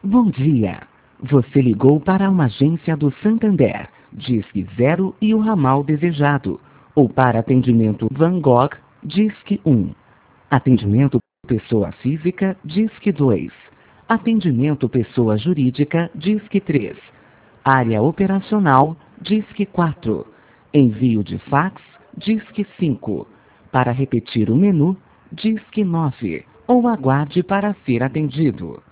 Bom dia. Você ligou para uma agência do Santander, Disque 0 e o ramal desejado. Ou para atendimento Van Gogh, Disque 1. Atendimento pessoa física, Disque 2. Atendimento pessoa jurídica, Disque 3. Área operacional, Disque 4. Envio de fax, Disque 5. Para repetir o menu, Disque 9. Ou aguarde para ser atendido.